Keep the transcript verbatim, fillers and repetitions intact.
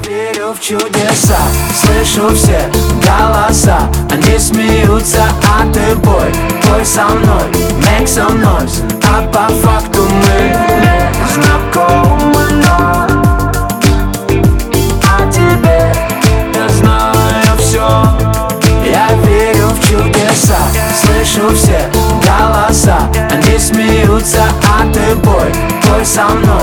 верю в чудеса, слышу все голоса, они смеются, а ты пой, пой со мной, make some noise. А по факту мы знакомы, но о тебе я знаю все. Я верю в чудеса, слышу все голоса, они смеются, а ты пой, пой со мной.